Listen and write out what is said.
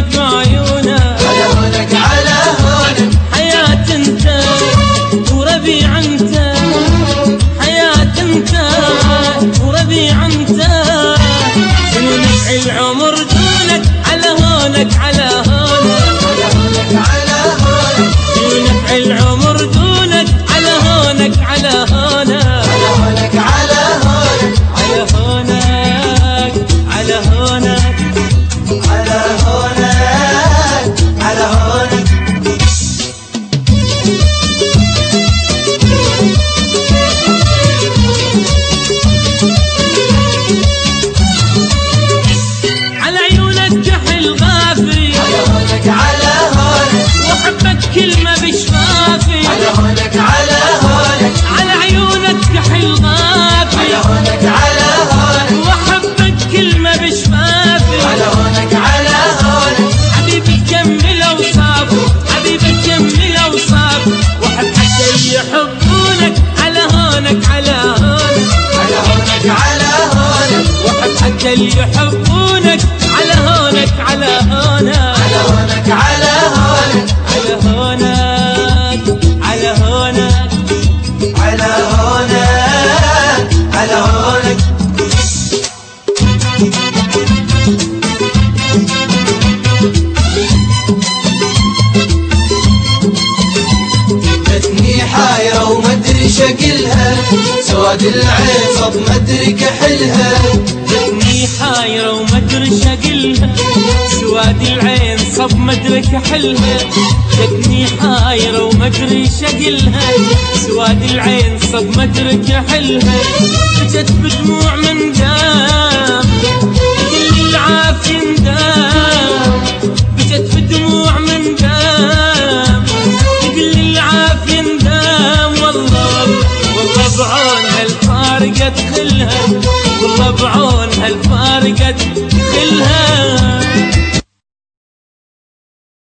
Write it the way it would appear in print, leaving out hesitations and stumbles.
بعيونه. على هونك على هونك حياة انت وربيع انت، حياة انت وربيع انت، شنو نفع العمر دونك. على هونك على هونك على هونك على هونك شنو نفع العمر دونك. على هونك على هونك على هونك على هونك على هونك على هونك على هونك على هونك. على عيونك كحل غافي. على هونك على هونك وحبك كلمة بشفافي. على هونك على هونك على عيونك كحل غافي. على هونك على هونك وحبك كلمة بشفافي. على هونك على هونك حبيبي كمل اوصافه، حبيبي كمل اوصافه، وحب حتى يحبونك. على هونك على هونك على هونك على هونك وحب حتى يحبونك. على هونك على هونك على هونك على هونك على هونك على هونك على هونك على هونك. جتني حايرة ومدري شكلها، سواد العين صب مدري كحلها. جتني حايرة ومدري شقلها، سواد العين صب مدري كحلها. جتني حايرة ومدري شقلها، سواد العين صب مدري كحلها. بجت بدموع من دام كل العافية ندام، بجت بدموع من دام كل العافية ندام. والله والله بعون هالفارقة تخلها، والله بعون هالفارقة